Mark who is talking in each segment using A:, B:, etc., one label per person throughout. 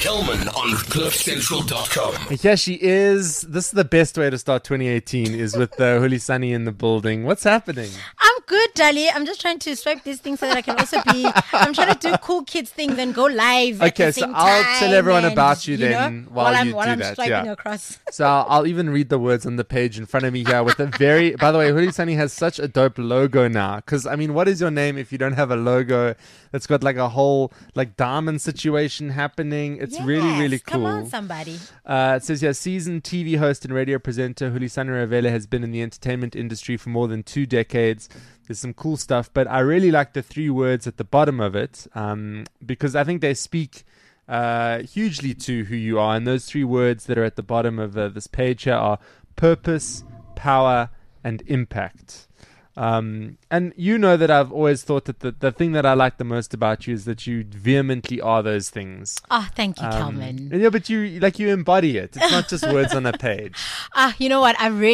A: Kelman on CliffCentral.com.
B: Here she is. This is the best way to start 2018 is with Hulisani in the building. What's happening?
C: I'm good, Dali. I'm just trying to swipe this thing so that I can also I'm trying to do cool kids things and go live at the same time.
B: I'll tell everyone about you then while
C: I'm
B: that.
C: swiping across.
B: So I'll even read the words on the page in front of me here with a very, by the way, Hulisani has such a dope logo now. Because, I mean, what is your name if you don't have a logo that's got like a whole like diamond situation happening? It's really, really cool.
C: Come on, somebody.
B: It says here, seasoned TV host and radio presenter Hulisani Ravele has been in the entertainment industry for more than 2 decades. There's some cool stuff, but I really like the 3 words at the bottom of it because I think they speak hugely to who you are. And those 3 words that are at the bottom of this page here are purpose, power, and impact. And you know that I've always thought that the thing that I like the most about you is that you vehemently are those things.
C: Oh, thank you, Kelman.
B: Yeah, but you embody it. It's not just words on a page.
C: You know what?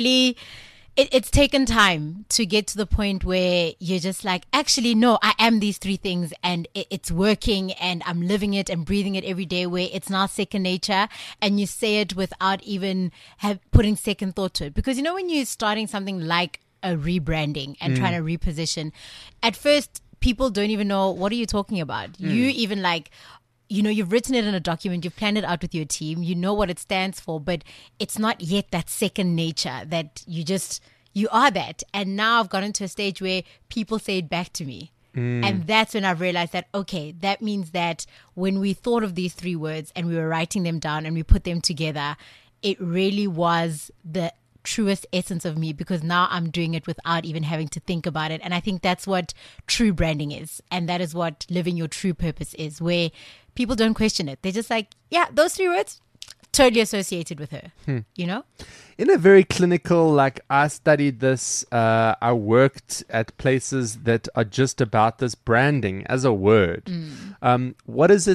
C: It's taken time to get to the point where you're just like, actually, no, I am these 3 things and it's working and I'm living it and breathing it every day, where it's now second nature and you say it without even putting second thought to it. Because, you know, when you're starting something like a rebranding and trying to reposition, at first people don't even know what are you talking about. You even like, you know, you've written it in a document, you've planned it out with your team, you know what it stands for, but it's not yet that second nature that you are that. And now I've gotten to a stage where people say it back to me. And that's when I've realized that, okay, that means that when we thought of these 3 words and we were writing them down and we put them together, it really was the truest essence of me, because now I'm doing it without even having to think about it. And I think that's what true branding is. And that is what living your true purpose is, where people don't question it. They're just like, yeah, those 3 words, totally associated with her, you know?
B: In a very clinical, like I studied this, I worked at places that are just about this branding as a word. What does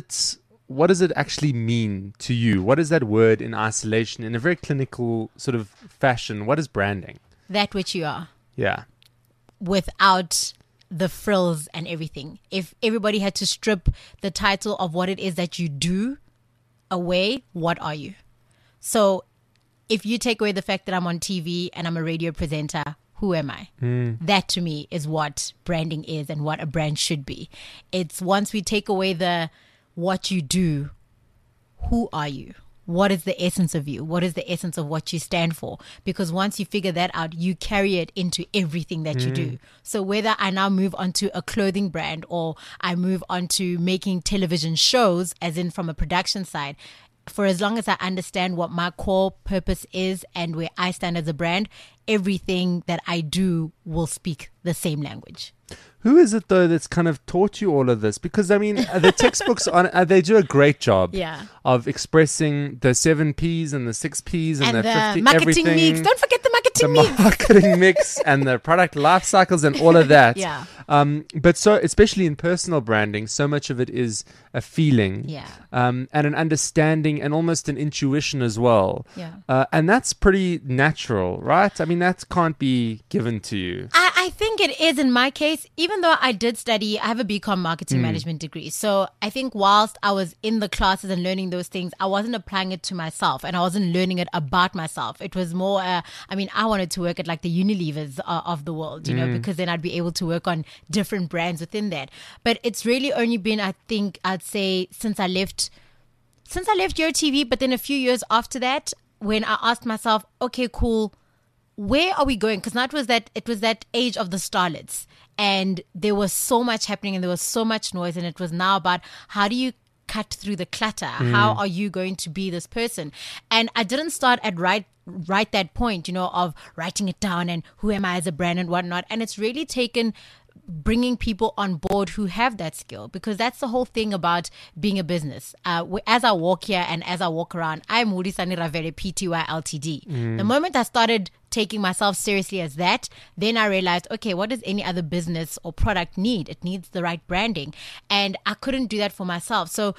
B: it actually mean to you? What is that word in isolation, in a very clinical sort of fashion? What is branding?
C: That which you are.
B: Yeah.
C: Without the frills and everything. If everybody had to strip the title of what it is that you do away, what are you? So if you take away the fact that I'm on TV and I'm a radio presenter, who am I? That to me is what branding is and what a brand should be. It's once we take away the what you do, who are you? What is the essence of you? What is the essence of what you stand for? Because once you figure that out, you carry it into everything that you do. So whether I now move on to a clothing brand or I move on to making television shows, as in from a production side, for as long as I understand what my core purpose is and where I stand as a brand, everything that I do will speak the same language.
B: Who is it, though, that's kind of taught you all of this? Because, I mean, the textbooks, they do a great job of expressing the 7 Ps and the 6 Ps and the 50,
C: marketing
B: everything.
C: mix. Don't forget the marketing mix.
B: The marketing mix and the product life cycles and all of that.
C: Yeah.
B: But so, especially in personal branding, so much of it is a feeling and an understanding and almost an intuition as well.
C: Yeah.
B: And that's pretty natural, right? I mean, that can't be given to you.
C: I think it is in my case, even though I did study, I have a BCom marketing management degree. So I think whilst I was in the classes and learning those things, I wasn't applying it to myself and I wasn't learning it about myself. It was more, I wanted to work at like the Unilevers of the world, you know, because then I'd be able to work on different brands within that. But it's really only been, I think, I'd say since I left Yo TV, but then a few years after that, when I asked myself, okay, cool, where are we going? Because now it was that age of the starlets, and there was so much happening and there was so much noise, and it was now about how do you cut through the clutter? How are you going to be this person? And I didn't start at right that point, you know, of writing it down and who am I as a brand and whatnot. And it's really taken bringing people on board who have that skill, because that's the whole thing about being a business. As I walk here and as I walk around, I'm Hulisani Ravele Pty Ltd. The moment I started taking myself seriously as that, then I realized, okay, what does any other business or product need? It needs the right branding, and I couldn't do that for myself. So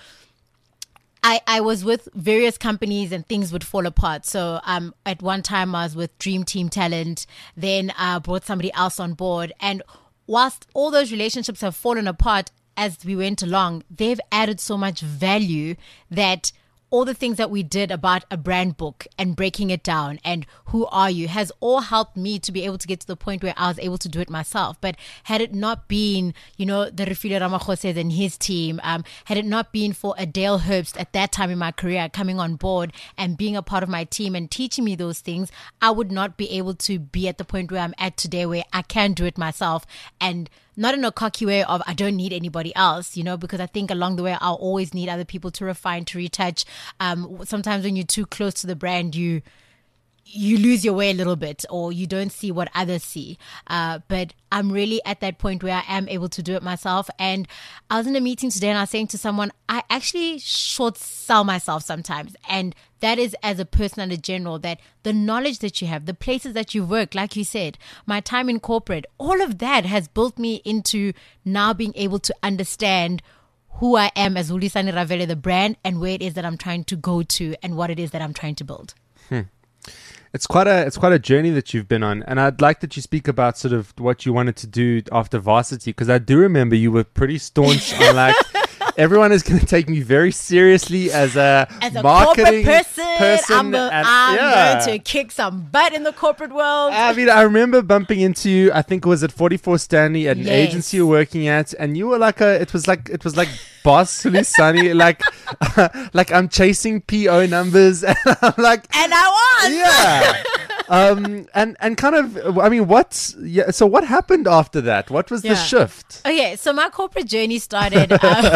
C: I was with various companies and things would fall apart. So at one time I was with Dream Team Talent, then I brought somebody else on board, and whilst all those relationships have fallen apart as we went along, they've added so much value that all the things that we did about a brand book and breaking it down and who are you has all helped me to be able to get to the point where I was able to do it myself. But had it not been, the Refilwe Ramaphosa and his team, had it not been for Adele Herbst at that time in my career coming on board and being a part of my team and teaching me those things, I would not be able to be at the point where I'm at today, where I can do it myself, and not in a cocky way of I don't need anybody else, because I think along the way I'll always need other people to refine, to retouch. Sometimes when you're too close to the brand, you lose your way a little bit, or you don't see what others see. But I'm really at that point where I am able to do it myself. And I was in a meeting today and I was saying to someone, I actually short sell myself sometimes. And that is as a person and a general, that the knowledge that you have, the places that you work, like you said, my time in corporate, all of that has built me into now being able to understand who I am as Hulisani Ravele, the brand, and where it is that I'm trying to go to and what it is that I'm trying to build.
B: It's quite a journey that you've been on, and I'd like that you speak about sort of what you wanted to do after varsity, because I do remember you were pretty staunch on like everyone is going to take me very seriously as a marketing person.
C: I'm going to kick some butt in the corporate world.
B: I mean, I remember bumping into you. I think it was at 44 Stanley at an agency you were working at, and you were like it was like boss Hulisani, like I'm chasing PO numbers, and I'm like,
C: and I was,
B: and kind of, I mean, so what happened after that? What was the shift?
C: Okay, so my corporate journey started,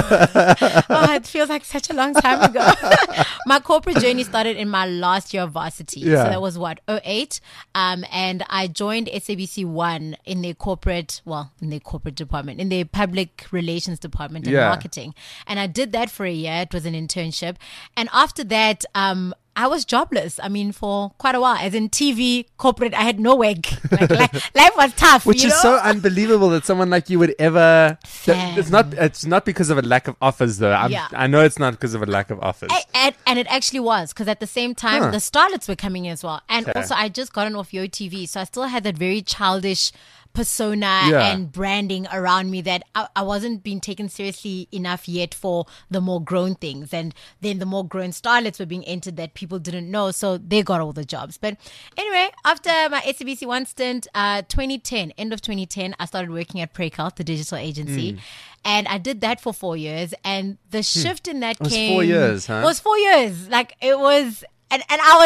C: it feels like such a long time ago. My corporate journey started in my last year of varsity. So that was 2008. And I joined SABC One in their corporate department, in their public relations department and marketing. And I did that for a year. It was an internship. And after that, I was jobless. I mean, for quite a while. As in TV, corporate, I had no work. Life was tough.
B: Which is so unbelievable that someone like you would ever. It's not because of a lack of offers, though. I know it's not because of a lack of offers.
C: And it actually was, because at the same time, the starlets were coming as well. And also, I just gotten off Yo TV, so I still had that very childish persona and branding around me that I wasn't being taken seriously enough yet for the more grown things. And then the more grown starlets were being entered that people didn't know, so they got all the jobs. But anyway, after my SABC One stint, 2010, end of 2010, I started working at Prekult, the digital agency. And I did that for 4 years. And the shift in that came...
B: It was 4 years, huh?
C: It was 4 years. Like, it was... And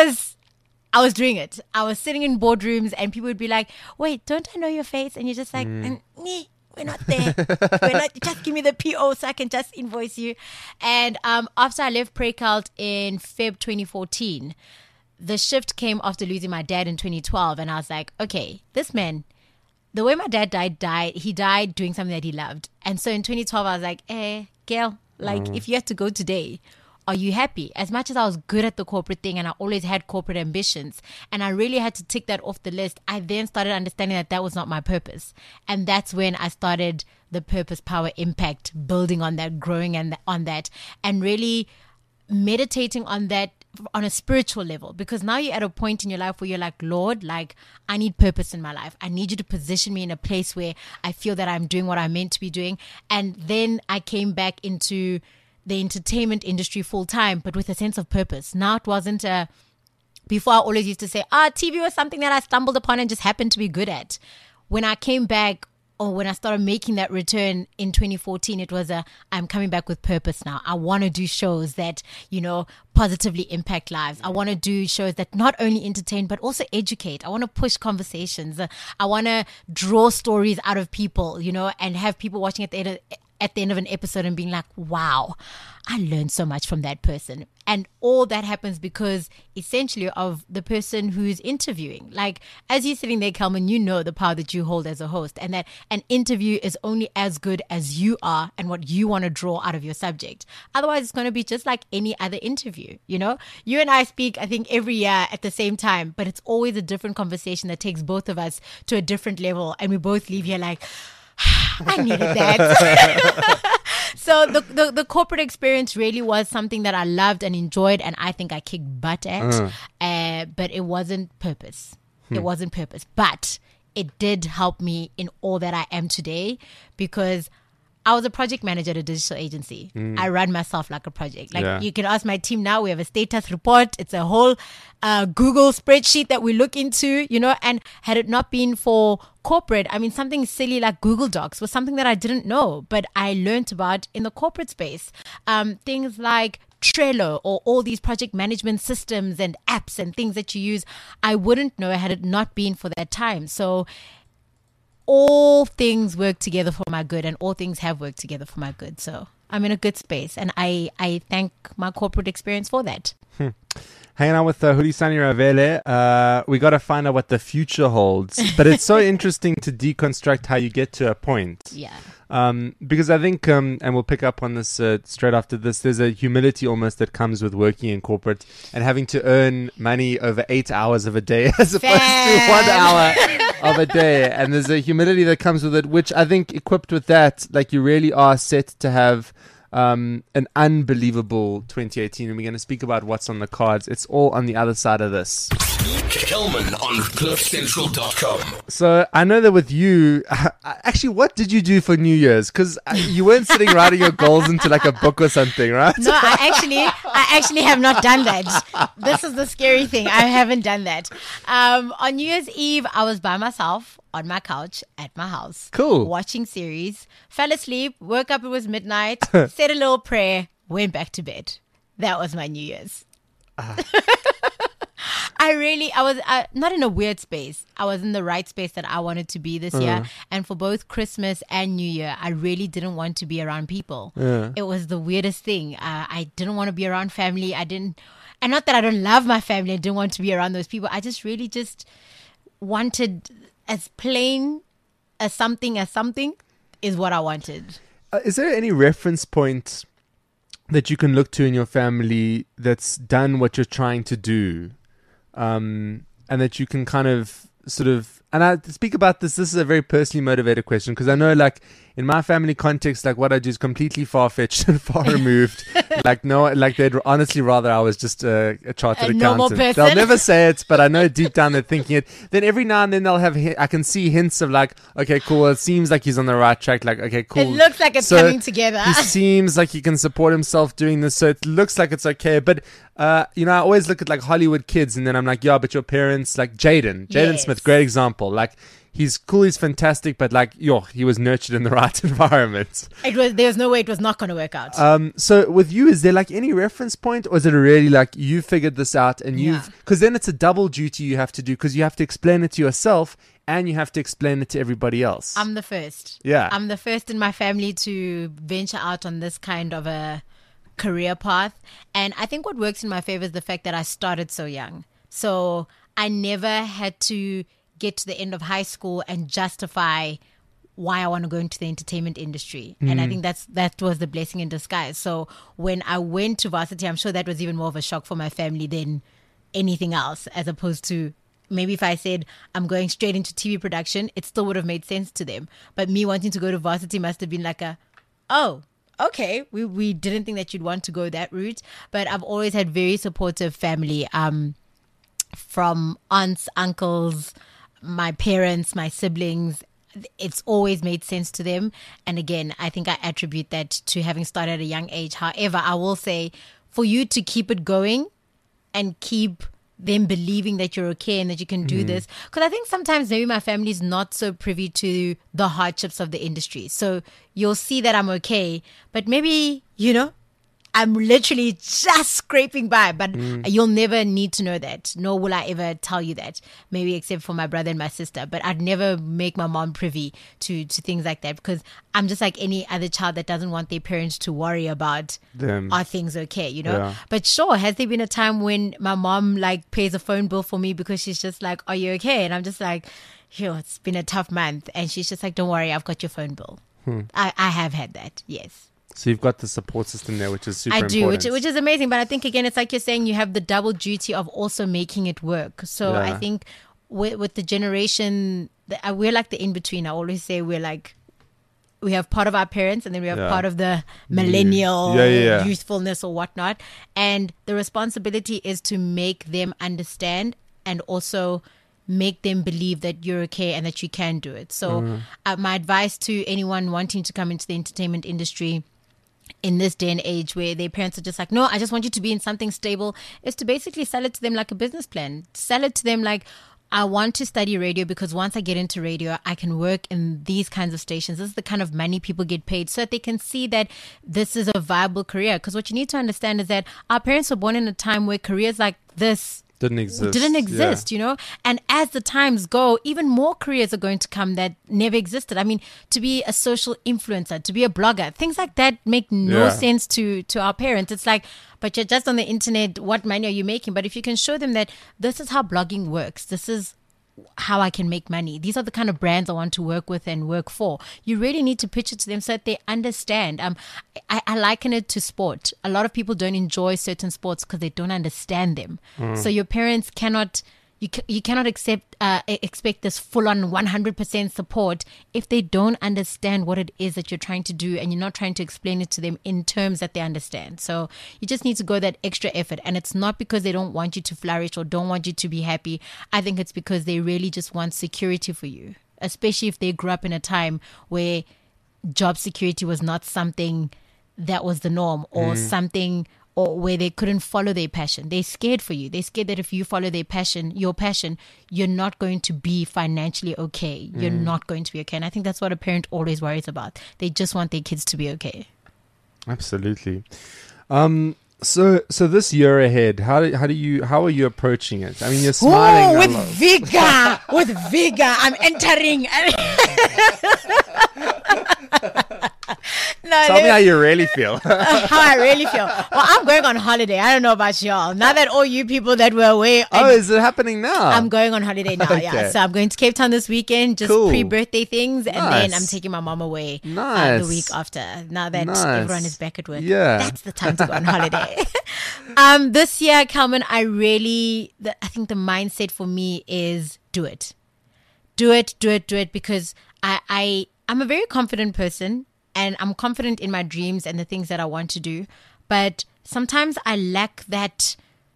C: I was doing it. I was sitting in boardrooms and people would be like, wait, don't I know your face? And you're just like, we're not there. Just give me the PO so I can just invoice you. And after I left Prekult in Feb 2014, the shift came after losing my dad in 2012. And I was like, okay, this man, the way my dad died, he died doing something that he loved. And so in 2012, I was like, girl, if you had to go today, are you happy? As much as I was good at the corporate thing and I always had corporate ambitions and I really had to tick that off the list, I then started understanding that was not my purpose. And that's when I started the Purpose, Power, Impact, building on that, growing on that, and really meditating on that on a spiritual level. Because now you're at a point in your life where you're like, Lord, I need purpose in my life. I need you to position me in a place where I feel that I'm doing what I'm meant to be doing. And then I came back into the entertainment industry full time, but with a sense of purpose. Now it wasn't before I always used to say, TV was something that I stumbled upon and just happened to be good at. When I came back, or when I started making that return in 2014, it was I'm coming back with purpose now. I want to do shows that, positively impact lives. I want to do shows that not only entertain, but also educate. I want to push conversations. I want to draw stories out of people, and have people watching at the end of an episode and being like, wow, I learned so much from that person. And all that happens because essentially of the person who's interviewing. Like, as you're sitting there, Kelman, you know the power that you hold as a host, and that an interview is only as good as you are and what you want to draw out of your subject. Otherwise, it's going to be just like any other interview. You and I speak, I think, every year at the same time, but it's always a different conversation that takes both of us to a different level. And we both leave here like, I needed that. So the corporate experience really was something that I loved and enjoyed, and I think I kicked butt at. But it wasn't purpose. It wasn't purpose. But it did help me in all that I am today, because I was a project manager at a digital agency. I run myself like a project. Like you can ask my team now. We have a status report. It's a whole Google spreadsheet that we look into, and had it not been for corporate, I mean, something silly like Google Docs was something that I didn't know, but I learned about in the corporate space. Things like Trello or all these project management systems and apps and things that you use, I wouldn't know had it not been for that time. So all things work together for my good, and all things have worked together for my good. So I'm in a good space, and I thank my corporate experience for that.
B: Hanging out with Hulisani Ravele, we got to find out what the future holds. But it's so interesting to deconstruct how you get to a point.
C: Yeah.
B: Because I think, and we'll pick up on this straight after this, there's a humility almost that comes with working in corporate and having to earn money over 8 hours of a day as opposed to 1 hour of a day. And there's a humility that comes with it, which I think equipped with that, like you really are set to have an unbelievable 2018, and we're going to speak about what's on the cards. It's all on the other side of this.
A: Kelman on CliffCentral.com.
B: So I know that with you, actually, what did you do for New Year's? Because you weren't sitting writing your goals into like a book or something, right?
C: No, I actually have not done that. This is the scary thing. I haven't done that. On New Year's Eve, I was by myself on my couch at my house.
B: Cool.
C: Watching series. Fell asleep, woke up, it was midnight, said a little prayer, went back to bed. That was my New Year's. I was not in a weird space. I was in the right space that I wanted to be this year. And for both Christmas and New Year, I really didn't want to be around people. It was the weirdest thing. I didn't want to be around family. And not that I don't love my family. I didn't want to be around those people. I just really just wanted as plain as something is what I wanted.
B: Is there any reference point that you can look to in your family that's done what you're trying to do? And that you can kind of sort of, and I speak about this is a very personally motivated question, because I know like in my family context, like what I do is completely far-fetched and far removed. They'd honestly rather I was just a chartered accountant. They'll never say it, but I know deep down they're thinking it. Then every now and then they'll have, I can see hints of like, okay, cool, it seems like he's on the right track. Like, okay, cool.
C: It looks like it's coming together.
B: He seems like he can support himself doing this, so it looks like it's okay. But I always look at like Hollywood kids, and then I'm like, yeah, but your parents, like Jaden Smith, great example. Like, he's cool, he's fantastic, but like, he was nurtured in the right environment.
C: There's no way it was not going to work out.
B: So with you, is there like any reference point, or is it really like you figured this out and because then it's a double duty you have to do, because you have to explain it to yourself and you have to explain it to everybody else.
C: I'm the first.
B: Yeah.
C: I'm the first in my family to venture out on this kind of a career path. And I think what works in my favor is the fact that I started so young. So I never had to get to the end of high school and justify why I want to go into the entertainment industry. And I think that was the blessing in disguise. So when I went to varsity, I'm sure that was even more of a shock for my family than anything else, as opposed to maybe if I said I'm going straight into TV production, it still would have made sense to them. But me wanting to go to varsity must have been like okay, we didn't think that you'd want to go that route. But I've always had very supportive family, from aunts, uncles, my parents, my siblings. It's always made sense to them. And again, I think I attribute that to having started at a young age. However, I will say, for you to keep it going and keep them believing that you're okay and that you can do this, because I think sometimes maybe my family is not so privy to the hardships of the industry. So you'll see that I'm okay, but maybe, I'm literally just scraping by, but you'll never need to know that, nor will I ever tell you that, maybe except for my brother and my sister. But I'd never make my mom privy to things like that, because I'm just like any other child that doesn't want their parents to worry about them. Are things okay, Yeah. But sure, has there been a time when my mom like pays a phone bill for me because she's just like, are you okay? And I'm just like, it's been a tough month. And she's just like, don't worry, I've got your phone bill. I have had that, yes.
B: So you've got the support system there, which is super important.
C: I do, which is amazing. But I think, again, it's like you're saying, you have the double duty of also making it work. So I think with the generation, we're like the in-between. I always say we have part of our parents, and then we have part of the millennial youthfulness or whatnot. And the responsibility is to make them understand and also make them believe that you're okay and that you can do it. So my advice to anyone wanting to come into the entertainment industry in this day and age where their parents are just like, no, I just want you to be in something stable, is to basically sell it to them like a business plan. Sell it to them like, I want to study radio because once I get into radio, I can work in these kinds of stations. This is the kind of money people get paid, so that they can see that this is a viable career. Because what you need to understand is that our parents were born in a time where careers like this
B: didn't exist,
C: you know. And as the times go, even more careers are going to come that never existed. I mean, to be a social influencer, to be a blogger, things like that make no sense to our parents. It's like, but you're just on the internet, what money are you making? But if you can show them that this is how blogging works, this is how I can make money, these are the kind of brands I want to work with and work for, you really need to pitch it to them so that they understand. I liken it to sport. A lot of people don't enjoy certain sports because they don't understand them. So your parents cannot, you cannot expect this full-on 100% support if they don't understand what it is that you're trying to do, and you're not trying to explain it to them in terms that they understand. So you just need to go that extra effort, and it's not because they don't want you to flourish or don't want you to be happy. I think it's because they really just want security for you, especially if they grew up in a time where job security was not something that was the norm, or something, or where they couldn't follow their passion. They're scared for you. They're scared that if you follow your passion, you're not going to be financially okay. You're not going to be okay. And I think that's what a parent always worries about. They just want their kids to be okay.
B: Absolutely. So this year ahead, how are you approaching it? I mean, you're smiling
C: with vigor. With vigor. I'm entering. No,
B: Tell me how you really feel.
C: How I really feel. Well, I'm going on holiday. I don't know about y'all. Now that all you people that were away.
B: Oh, is it happening now?
C: I'm going on holiday now,
B: Okay.
C: yeah. So I'm going to Cape Town this weekend, just
B: Cool.
C: pre-birthday things. And
B: Nice.
C: then I'm taking my mom away
B: Nice.
C: the week after. Now that
B: Nice.
C: everyone is back at work.
B: Yeah.
C: That's the time to go on holiday. This year, Kalman, I think the mindset for me is do it. Do it, because I'm a very confident person. And I'm confident in my dreams and the things that I want to do. But sometimes I lack that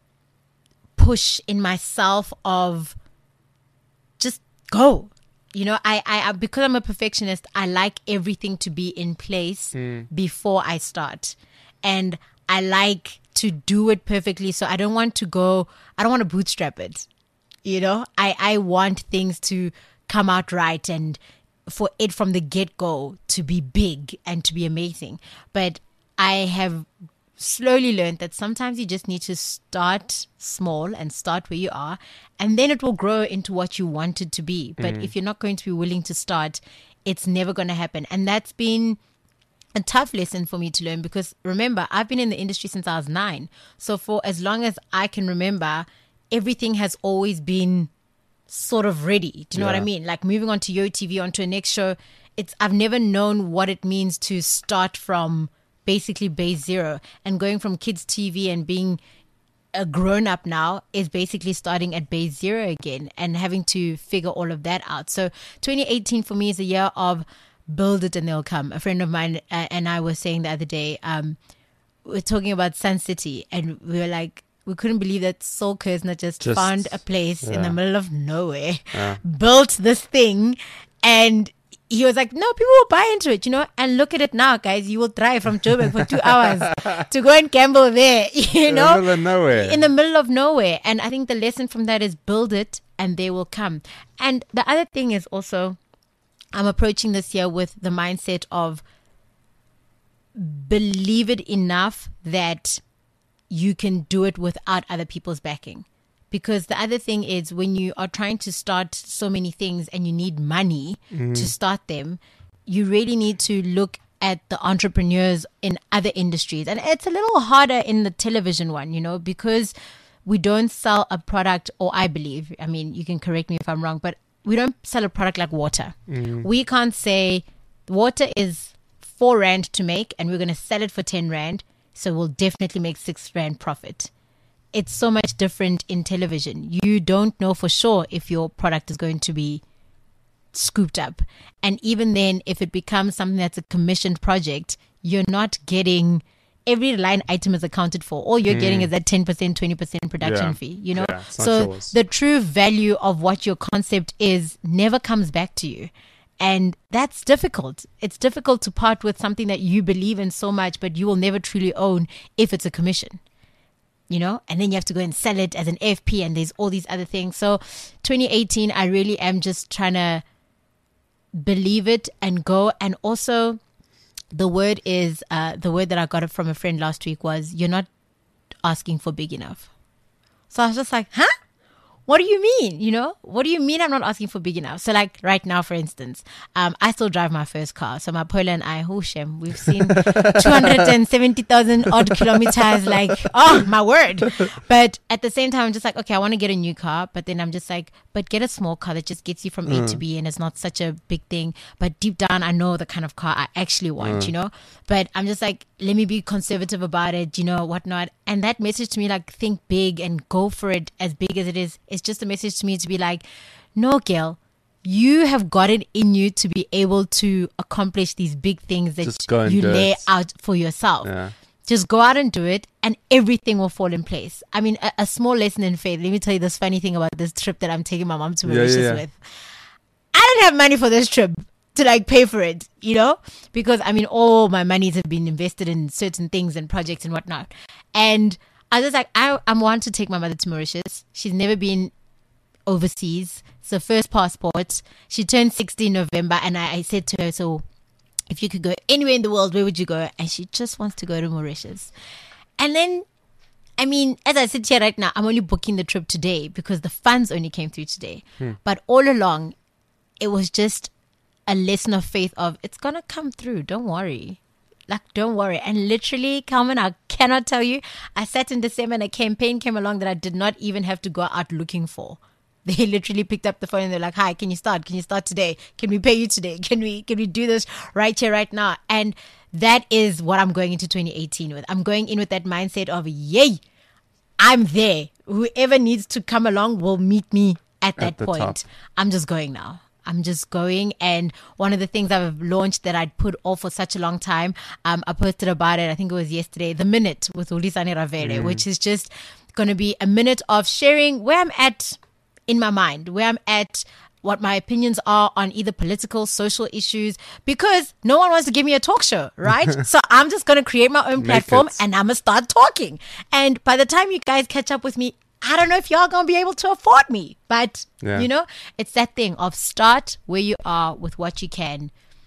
C: push in myself of just go. You know, I because I'm a perfectionist, I like everything to be in place before I start. And I like to do it perfectly. So I don't want to bootstrap it. You know, I want things to come out right, and for it from the get-go to be big and to be amazing. But I have slowly learned that sometimes you just need to start small and start where you are, and then it will grow into what you want it to be. But if you're not going to be willing to start, it's never going to happen. And that's been a tough lesson for me to learn, because remember, I've been in the industry since I was 9. So for as long as I can remember, everything has always been sort of ready. Do you know what I mean? Like moving on to YoTV, onto a next show. I've never known what it means to start from basically base zero, and going from kids TV and being a grown up now is basically starting at base zero again and having to figure all of that out. So 2018 for me is a year of build it and they'll come. A friend of mine and I were saying the other day, we're talking about Sun City, and we were like, we couldn't believe that Saul Kersner just found a place in the middle of nowhere, built this thing, and he was like, no, people will buy into it, you know, and look at it now, guys. You will drive from Joburg for 2 hours to go and gamble there, you know,
B: in the middle of nowhere.
C: In the middle of nowhere. And I think the lesson from that is build it and they will come. And the other thing is also, I'm approaching this year with the mindset of believe it enough that you can do it without other people's backing. Because the other thing is, when you are trying to start so many things and you need money to start them, you really need to look at the entrepreneurs in other industries. And it's a little harder in the television one, you know, because we don't sell a product, or I believe, I mean, you can correct me if I'm wrong, but we don't sell a product like water. We can't say water is 4 Rand to make and we're going to sell it for 10 Rand. So we'll definitely make 6 Rand profit. It's so much different in television. You don't know for sure if your product is going to be scooped up. And even then, if it becomes something that's a commissioned project, you're not getting every line item is accounted for. All you're getting is that 10%, 20% production fee, you know?
B: Yeah, it's not
C: so
B: yours.
C: the true value of what your concept is never comes back to you. And that's difficult. It's difficult to part with something that you believe in so much, but you will never truly own if it's a commission, you know? And then you have to go and sell it as an FP, and there's all these other things. So 2018, I really am just trying to believe it and go. And also the word that I got from a friend last week was, you're not asking for big enough. So I was just like, huh? What do you mean? You know, what do you mean I'm not asking for big enough? So like right now, for instance, I still drive my first car. So my Polo and I, Shem, we've seen 270,000 odd kilometers. Like, oh my word. But at the same time, I'm just like, okay, I want to get a new car. But then I'm just like, but get a small car that just gets you from A to B, and it's not such a big thing. But deep down, I know the kind of car I actually want, you know. But I'm just like, let me be conservative about it, you know, whatnot. And that message to me, like, think big and go for it as big as it is. It's just a message to me to be like, no, girl, you have got it in you to be able to accomplish these big things that you lay out for yourself. Yeah. Just go out and do it, and everything will fall in place. I mean, a small lesson in faith. Let me tell you this funny thing about this trip that I'm taking my mom to Mauritius with. I didn't have money for this trip to like pay for it, you know, because I mean, all my monies have been invested in certain things and projects and whatnot. And I was just like, I want to take my mother to Mauritius. She's never been overseas. It's her first passport. She turned 60 in November, and I said to her, so if you could go anywhere in the world, where would you go? And she just wants to go to Mauritius. And then, I mean, as I sit here right now, I'm only booking the trip today because the funds only came through today. But all along, it was just a lesson of faith of, it's going to come through. Don't worry. Like, don't worry. And literally, Carmen, I cannot tell you, I sat in December and a campaign came along that I did not even have to go out looking for. They literally picked up the phone and they're like, hi, can you start? Can you start today? Can we pay you today? Can we do this right here, right now? And that is what I'm going into 2018 with. I'm going in with that mindset of, yay, I'm there. Whoever needs to come along will meet me at that point. Top. I'm just going now. I'm just going. And one of the things I've launched that I'd put off for such a long time, I posted about it, I think it was yesterday, The Minute with Hulisani Ravele, which is just going to be a minute of sharing where I'm at in my mind, where I'm at, what my opinions are on either political, social issues, because no one wants to give me a talk show, right? So I'm just going to create my own platform and I'm going to start talking. And by the time you guys catch up with me, I don't know if y'all going to be able to afford me, but you know, it's that thing of start where you are with what you can,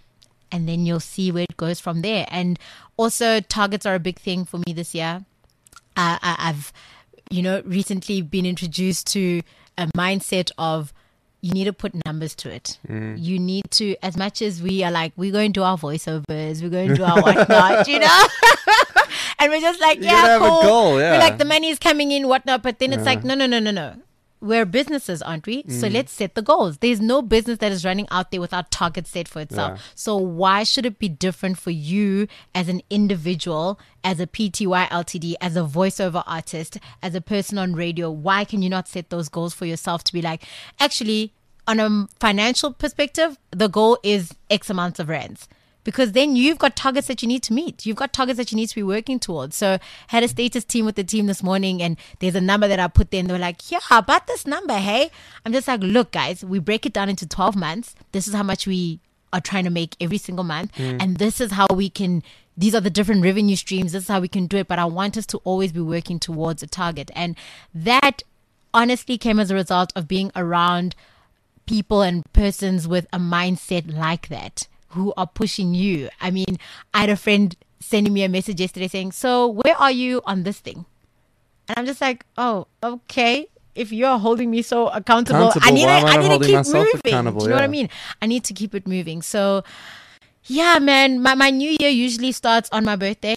C: and then you'll see where it goes from there. And also targets are a big thing for me this year. I've, you know, recently been introduced to a mindset of, you need to put numbers to it. You need to, as much as we are like, we're going to do our voiceovers, we're going to do our whatnot, you know? And we're just like, yeah, cool. Goal, we're like, the money is coming in, whatnot. But then it's like, no. We're businesses, aren't we? So let's set the goals. There's no business that is running out there without targets set for itself. So why should it be different for you as an individual, as a PTY Ltd, as a voiceover artist, as a person on radio? Why can you not set those goals for yourself to be like, actually, on a financial perspective, the goal is X amounts of rands? Because then you've got targets that you need to meet. You've got targets that you need to be working towards. So I had a status team with the team this morning, and there's a number that I put there, and they were like, yeah, how about this number, hey? I'm just like, look, guys, we break it down into 12 months. This is how much we are trying to make every single month. And this is how we can, these are the different revenue streams. This is how we can do it. But I want us to always be working towards a target. And that honestly came as a result of being around people and persons with a mindset like that, who are pushing you. I mean, I had a friend sending me a message yesterday saying, so where are you on this thing? And I'm just like, oh, okay. If you're holding me so accountable, I need to keep moving. Do you know what I mean? I need to keep it moving. So yeah, man, my new year usually starts on my birthday.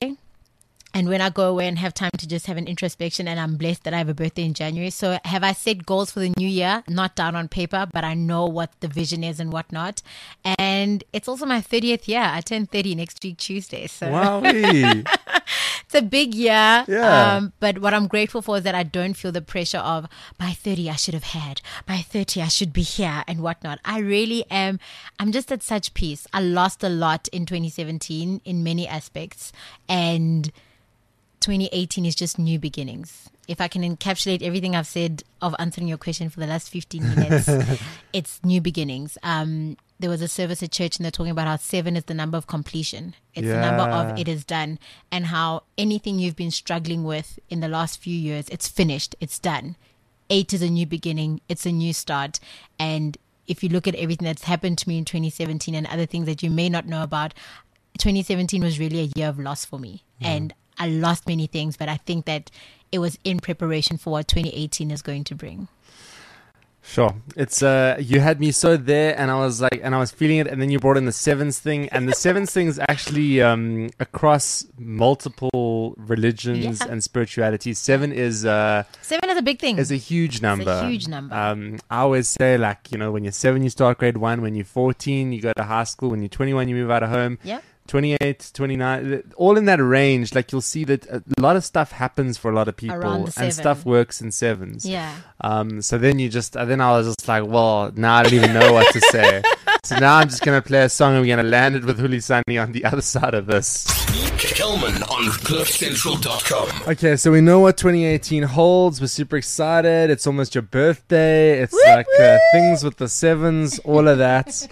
C: And when I go away and have time to just have an introspection, and I'm blessed that I have a birthday in January. So have I set goals for the new year? Not down on paper, but I know what the vision is and whatnot. And it's also my 30th year. I turn 30 next week, Tuesday. So it's a big year. Yeah. But what I'm grateful for is that I don't feel the pressure of, by 30, I should have had. By 30, I should be here and whatnot. I really am. I'm just at such peace. I lost a lot in 2017 in many aspects. And 2018 is just new beginnings. If I can encapsulate everything I've said of answering your question for the last 15 minutes, it's new beginnings. There was a service at church and they're talking about how 7 is the number of completion. It's the number of it is done, and how anything you've been struggling with in the last few years, it's finished, it's done. 8 is a new beginning. It's a new start. And if you look at everything that's happened to me in 2017 and other things that you may not know about, 2017 was really a year of loss for me. And I lost many things, but I think that it was in preparation for what 2018 is going to bring.
B: Sure. It's you had me so there, and I was like, and I was feeling it, and then you brought in the sevens thing, and the sevens thing is actually across multiple religions and spiritualities. 7 is
C: 7 is a big thing.
B: Is a huge number.
C: It's a huge number.
B: I always say, like, you know, when you're 7, you start grade 1. When you're 14, you go to high school. When you're 21, you move out of home.
C: Yep.
B: 28, 29, all in that range. Like, you'll see that a lot of stuff happens for a lot of people,
C: Around the 7.
B: and stuff works in 7s.
C: Yeah.
B: So then then I was just like, well, now I don't even know what to say. So now I'm just going to play a song, and we're going to land it with Hulisani on the other side of this.
A: Kelman on CliffCentral.com.
B: Okay, so we know what 2018 holds. We're super excited. It's almost your birthday. It's things with the 7s, all of that.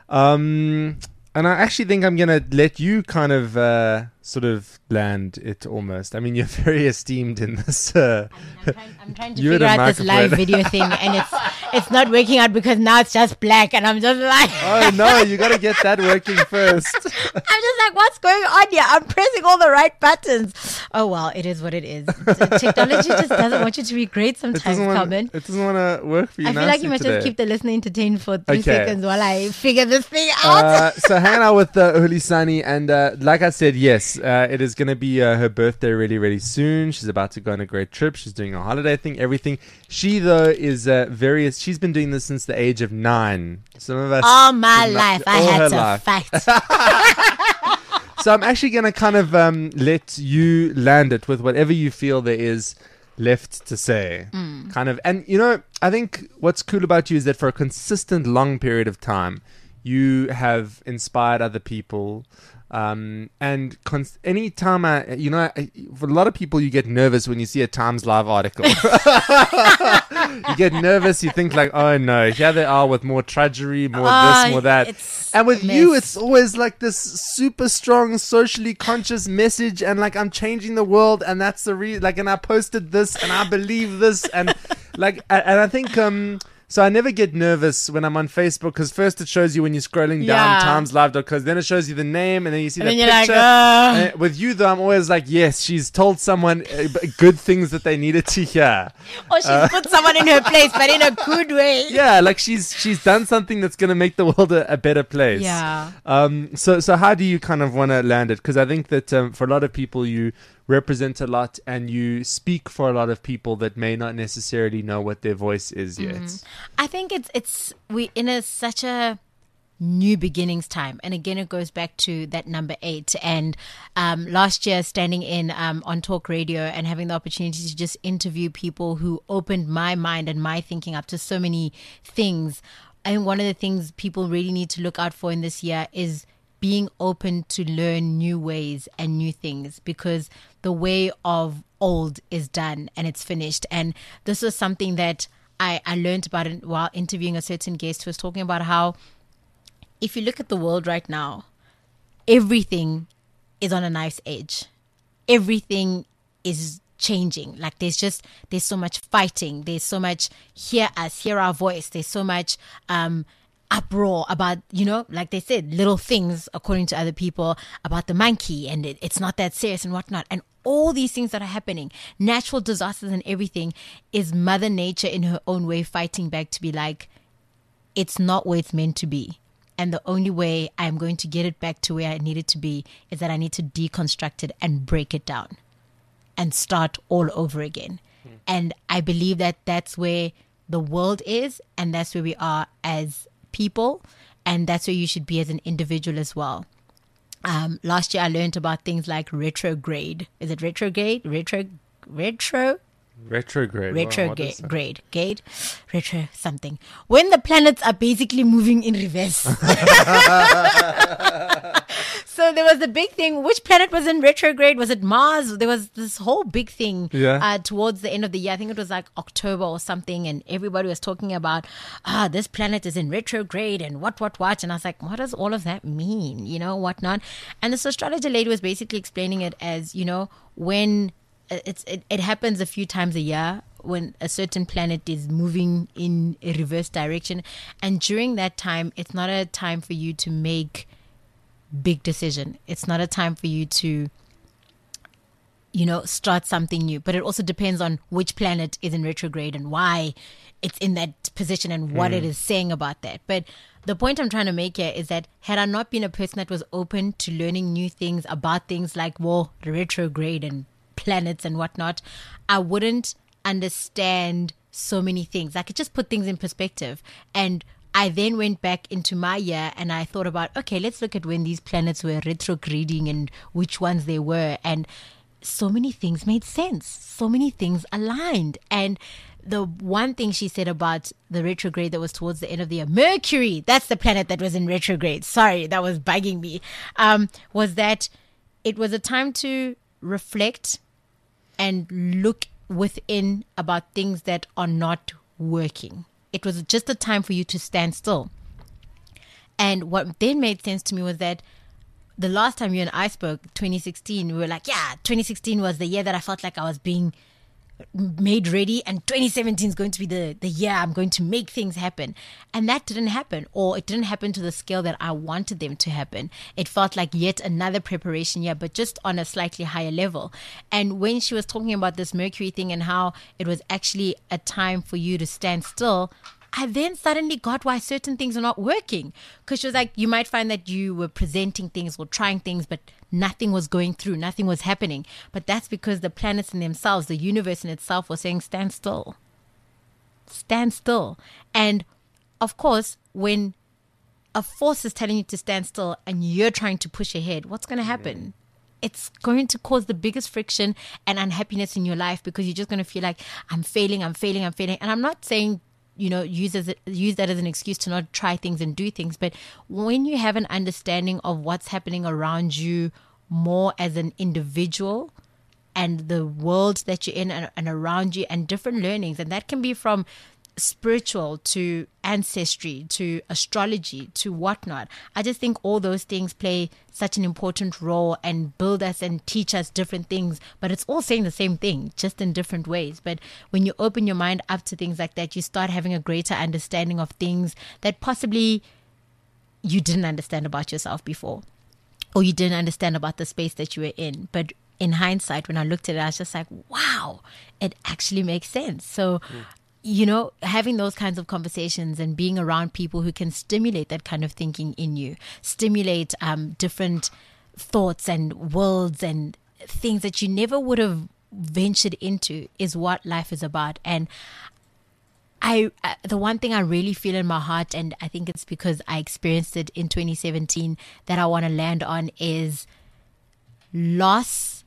B: And I actually think I'm going to let you kind of sort of land it almost. I mean, you're very esteemed in this.
C: I'm trying to figure out this live video thing, and it's not working out because now it's just black, and I'm just like...
B: Oh, no, you got to get that working first.
C: I'm just like, what's going on here? I'm pressing all the right buttons. Oh, well, it is what it is. Technology just doesn't want you to be great sometimes, Kelman.
B: It doesn't want to work for you.
C: I feel like you must just keep the listener entertained for 3 seconds while I figure this thing out.
B: So hang out with Hulisani, and like I said, yes, it is going to be her birthday really, really soon. She's about to go on a great trip. She's doing a holiday thing, everything. She, though, is she's been doing this since the age of 9. Some of us...
C: All my life, I had to fight.
B: So I'm actually going to kind of let you land it with whatever you feel there is left to say. Kind of. And, you know, I think what's cool about you is that for a consistent long period of time, you have inspired other people. And any time for a lot of people, you get nervous when you see a Times Live article. You get nervous. You think like, oh no, here they are with more tragedy, more this, more that. And with you, it's always like this super strong, socially conscious message, and like, I'm changing the world, and that's the and I posted this, and I believe this, and like, and I think so I never get nervous when I'm on Facebook, because first it shows you when you're scrolling down timeslive.co, then it shows you the name, and then you see the picture. Like, with you, though, I'm always like, yes, she's told someone good things that they needed to hear.
C: Or she's put someone in her place, but in a good way.
B: Yeah, like she's done something that's going to make the world a better place.
C: Yeah.
B: So how do you kind of want to land it? Because I think that for a lot of people, you represent a lot, and you speak for a lot of people that may not necessarily know what their voice is yet.
C: I think we in such a new beginnings time, and again it goes back to that number 8. And last year, standing in on Talk Radio and having the opportunity to just interview people who opened my mind and my thinking up to so many things. I think one of the things people really need to look out for in this year is being open to learn new ways and new things, because the way of old is done and it's finished. And this was something that I learned about it while interviewing a certain guest who was talking about how, if you look at the world right now, everything is on a knife's edge. Everything is changing. Like, there's so much fighting. There's so much hear us, hear our voice. There's so much uproar about, like they said, little things according to other people about the monkey, and it's not that serious and whatnot. And all these things that are happening, natural disasters and everything, is Mother Nature in her own way fighting back to be like, it's not where it's meant to be. And the only way I'm going to get it back to where I need it to be is that I need to deconstruct it and break it down and start all over again. And I believe that that's where the world is, and that's where we are as people, and that's where you should be as an individual as well. Last year I learned about things like retrograde. Is it retrograde? Retro?
B: Retrograde.
C: Retrograde. Retro something. When the planets are basically moving in reverse. So there was the big thing. Which planet was in retrograde? Was it Mars? There was this whole big thing towards the end of the year. I think it was like October or something. And everybody was talking about, this planet is in retrograde and what. And I was like, what does all of that mean? Whatnot. And this astrologer lady was basically explaining it as, when it happens a few times a year when a certain planet is moving in a reverse direction. And during that time, it's not a time for you to make big decision. It's not a time for you to, start something new. But it also depends on which planet is in retrograde and why it's in that position and what it is saying about that. But the point I'm trying to make here is that had I not been a person that was open to learning new things about things like, retrograde and planets and whatnot, I wouldn't understand so many things. I could just put things in perspective. And I then went back into my year and I thought about, okay, let's look at when these planets were retrograding and which ones they were. And so many things made sense. So many things aligned. And the one thing she said about the retrograde that was towards the end of the year, Mercury, that's the planet that was in retrograde. Sorry, that was bugging me. Was that it was a time to reflect and look within about things that are not working. It was just a time for you to stand still. And what then made sense to me was that the last time you and I spoke, 2016, we were like, 2016 was the year that I felt like I was being made ready, and 2017 is going to be the year I'm going to make things happen. And that didn't happen, or it didn't happen to the scale that I wanted them to happen. It felt like yet another preparation year, but just on a slightly higher level. And when she was talking about this Mercury thing and how it was actually a time for you to stand still, I then suddenly got why certain things are not working. Because she was like, you might find that you were presenting things or trying things, but nothing was going through, nothing was happening. But that's because the planets in themselves, the universe in itself, was saying, stand still. Stand still. And of course, when a force is telling you to stand still and you're trying to push ahead, what's going to happen? It's going to cause the biggest friction and unhappiness in your life, because you're just going to feel like, I'm failing. And I'm not saying, use that as an excuse to not try things and do things. But when you have an understanding of what's happening around you more as an individual and the world that you're in and around you and different learnings, and that can be from spiritual to ancestry to astrology to whatnot. I just think all those things play such an important role and build us and teach us different things, but it's all saying the same thing, just in different ways. But when you open your mind up to things like that, you start having a greater understanding of things that possibly you didn't understand about yourself before, or you didn't understand about the space that you were in. But in hindsight, when I looked at it, I was just like, wow, it actually makes sense. So having those kinds of conversations and being around people who can stimulate that kind of thinking in you, stimulate different thoughts and worlds and things that you never would have ventured into, is what life is about. And the one thing I really feel in my heart, and I think it's because I experienced it in 2017, that I want to land on is loss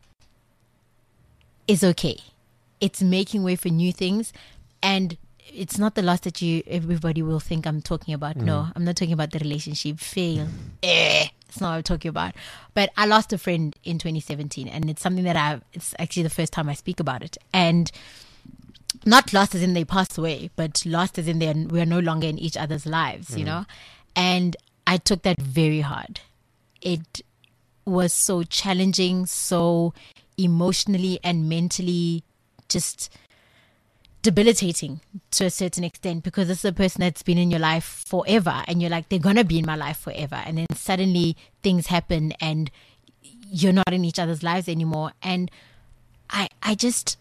C: is okay. It's making way for new things. And it's not the loss that everybody will think I'm talking about. No, I'm not talking about the relationship fail. It's not what I'm talking about. But I lost a friend in 2017, and it's something that it's actually the first time I speak about it. And not lost as in they passed away, but lost as in we are no longer in each other's lives, And I took that very hard. It was so challenging, so emotionally and mentally just debilitating to a certain extent, because this is a person that's been in your life forever and you're like, they're gonna be in my life forever, and then suddenly things happen and you're not in each other's lives anymore. And I just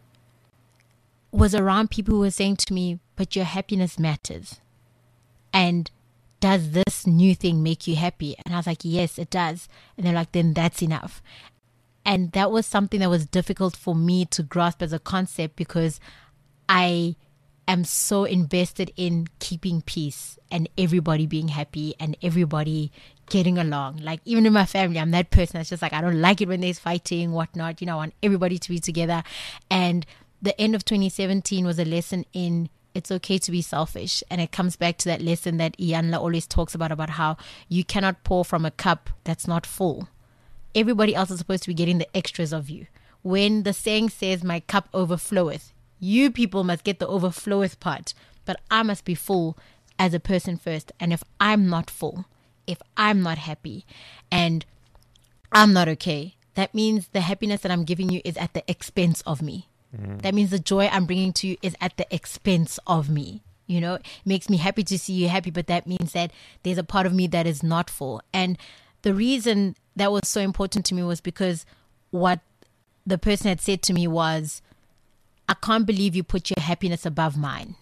C: was around people who were saying to me, but your happiness matters, and does this new thing make you happy? And I was like, yes, it does. And they're like, then that's enough. And that was something that was difficult for me to grasp as a concept, because I am so invested in keeping peace and everybody being happy and everybody getting along. Like, even in my family, I'm that person that's just like, I don't like it when there's fighting, whatnot. I want everybody to be together. And the end of 2017 was a lesson in it's okay to be selfish. And it comes back to that lesson that Iyanla always talks about how you cannot pour from a cup that's not full. Everybody else is supposed to be getting the extras of you. When the saying says, my cup overfloweth, you people must get the overfloweth part. But I must be full as a person first. And if I'm not full, if I'm not happy, and I'm not okay, that means the happiness that I'm giving you is at the expense of me. That means the joy I'm bringing to you is at the expense of me. You know, it makes me happy to see you happy, but that means that there's a part of me that is not full. And the reason that was so important to me was because what the person had said to me was, I can't believe you put your happiness above mine.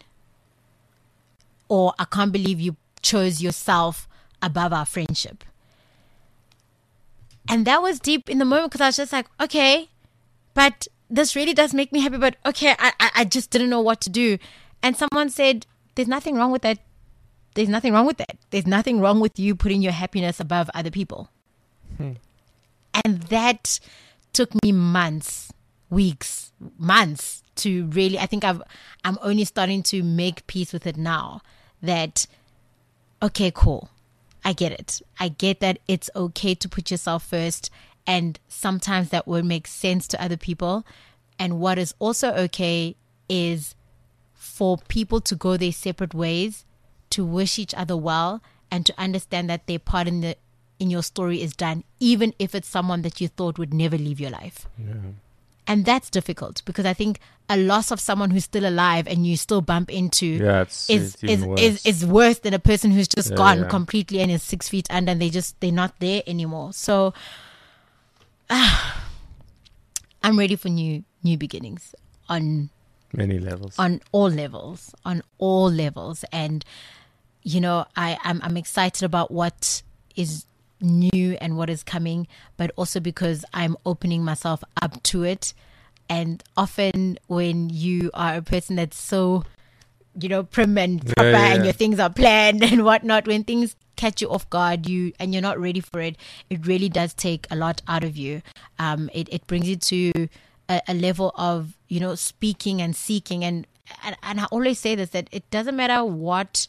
C: Or I can't believe you chose yourself above our friendship. And that was deep in the moment because I was just like, okay, but this really does make me happy, but okay, I just didn't know what to do. And someone said, there's nothing wrong with that. There's nothing wrong with that. There's nothing wrong with you putting your happiness above other people. And that took me months, weeks, months to really, I think I'm only starting to make peace with it now that, okay, cool. I get it. I get that it's okay to put yourself first. And sometimes that won't make sense to other people. And what is also okay is for people to go their separate ways, to wish each other well, and to understand that their part in your story is done, even if it's someone that you thought would never leave your life.
B: Yeah.
C: And that's difficult because I think a loss of someone who's still alive and you still bump into is worse than a person who's just gone completely and is 6 feet under and they're not there anymore. So I'm ready for new beginnings on
B: many levels,
C: on all levels. And you know, I'm excited about what is new and what is coming, but also because I'm opening myself up to it. And often when you are a person that's so, you know, prim and proper and your things are planned and whatnot, when things catch you off guard, and you're not ready for it, it really does take a lot out of you. It brings you to a level of, you know, speaking and seeking. And I always say this, that it doesn't matter what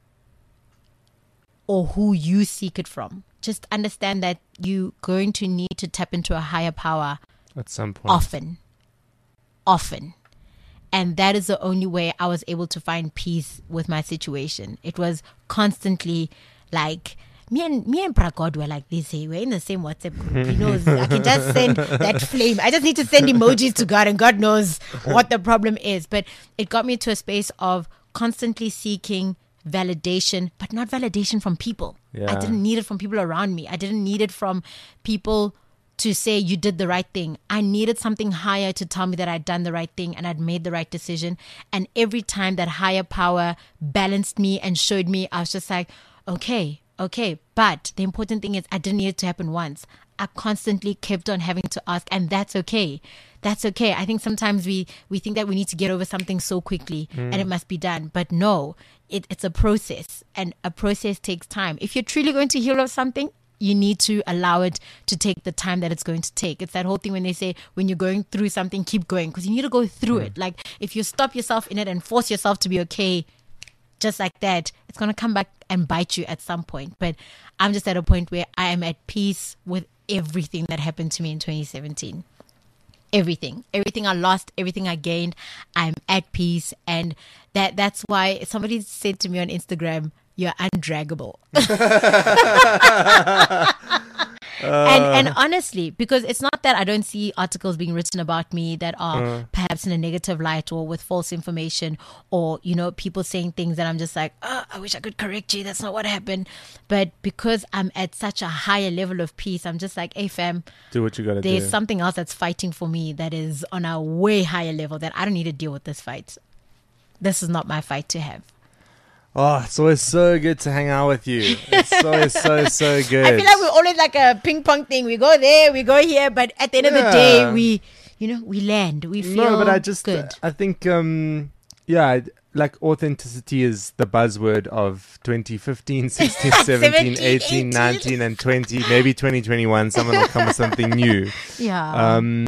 C: or who you seek it from. Just understand that you're going to need to tap into a higher power
B: at some point. Often. And that is the only way I was able to find peace with my situation. It was constantly like, me and Pragod were like this. Hey, we're in the same WhatsApp group. He knows I can just send that flame. I just need to send emojis to God and God knows what the problem is. But it got me to a space of constantly seeking validation, but not validation from people. I didn't need it from people around me. I didn't need it from people to say you did the right thing. I needed something higher to tell me that I'd done the right thing and I'd made the right decision. And every time that higher power balanced me and showed me, I was just like, okay. But the important thing is I didn't need it to happen once. I constantly kept on having to ask, and that's okay. That's okay. I think sometimes we think that we need to get over something so quickly and it must be done. But no, it's a process, and a process takes time. If you're truly going to heal of something, you need to allow it to take the time that it's going to take. It's that whole thing when they say, when you're going through something, keep going, because you need to go through it. Like if you stop yourself in it and force yourself to be okay, just like that, it's going to come back and bite you at some point. But I'm just at a point where I am at peace with everything that happened to me in 2017. Everything I lost, everything I gained, I'm at peace. And that's why somebody said to me on Instagram, you're undraggable. And honestly, because it's not that I don't see articles being written about me that are perhaps in a negative light or with false information, or, you know, people saying things that I'm just like, I wish I could correct you. That's not what happened. But because I'm at such a higher level of peace, I'm just like, hey fam, do what you gotta do.
C: There's something else that's fighting for me that is on a way higher level that I don't need to deal with this fight. This is not my fight to have.
B: Oh, it's always so good to hang out with you. It's always so good.
C: I feel like we're always like a ping pong thing. We go there, we go here, but at the end of the day, we land. We feel
B: no, but
C: good.
B: I think, like authenticity is the buzzword of 2015, 16, 17, 18, 19, and 20, maybe 2021. Someone will come with something new.
C: Yeah.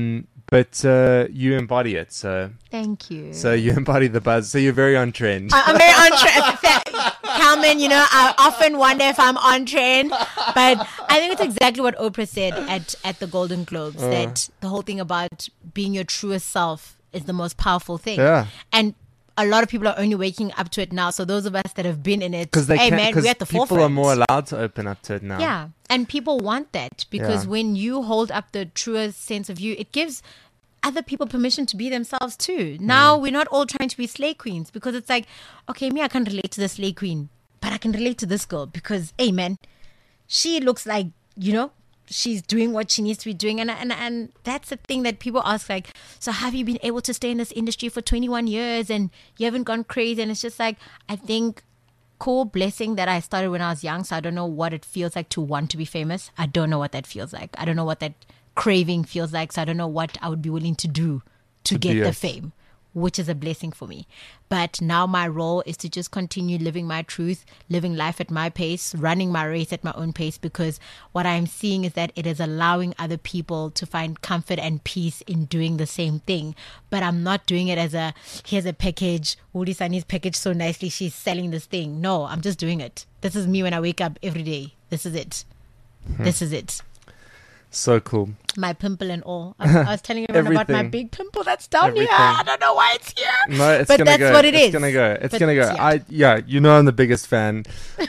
B: but you embody it. So
C: thank you.
B: So you embody the buzz. So you're very on trend.
C: I'm very on trend. Calman, I often wonder if I'm on trend, but I think it's exactly what Oprah said at the Golden Globes, that the whole thing about being your truest self is the most powerful thing.
B: Yeah.
C: And a lot of people are only waking up to it now. So those of us that have been in it,
B: we're at the
C: forefront.
B: People are more allowed to open up to it now.
C: Yeah. And people want that because when you hold up the truest sense of you, it gives other people permission to be themselves too. Now we're not all trying to be slay queens, because it's like, okay, me, I can't relate to the slay queen, but I can relate to this girl because, hey man, she looks like, she's doing what she needs to be doing. And that's the thing that people ask, like, so have you been able to stay in this industry for 21 years and you haven't gone crazy? And it's just like, I think, cool blessing that I started when I was young. So I don't know what it feels like to want to be famous. I don't know what that feels like. I don't know what that craving feels like. So I don't know what I would be willing to do to get the fame, which is a blessing for me. But now my role is to just continue living my truth, living life at my pace, running my race at my own pace, because what I'm seeing is that it is allowing other people to find comfort and peace in doing the same thing. But I'm not doing it as here's a package, Uli Sani's packaged so nicely, she's selling this thing. No, I'm just doing it. This is me when I wake up every day. This is it. This is it.
B: So cool.
C: My pimple and all. I was telling everyone about my big pimple that's down here. I don't know why it's here.
B: No, it's
C: but
B: gonna
C: that's
B: go.
C: what it
B: it's
C: is.
B: Gonna go. It's
C: but
B: gonna go. I'm the biggest fan.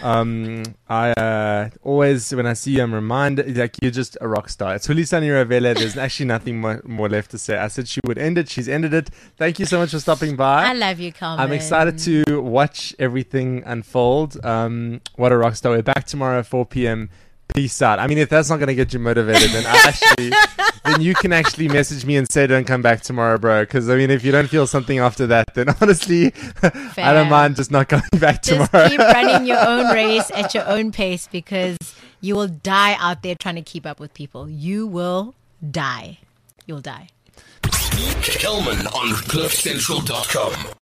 B: I always, when I see you, I'm reminded, like, you're just a rock star. It's Hulisani Ravele. There's actually nothing more left to say. I said she would end it. She's ended it. Thank you so much for stopping by.
C: I love you, Calman.
B: I'm excited to watch everything unfold. What a rock star. We're back tomorrow at 4 p.m. Peace out. I mean, if that's not going to get you motivated, then you can actually message me and say, don't come back tomorrow, bro. Because, I mean, if you don't feel something after that, then honestly, I don't mind just not coming back tomorrow.
C: Just keep running your own race at your own pace, because you will die out there trying to keep up with people. You will die. You'll die.
A: Kelman on CliffCentral.com.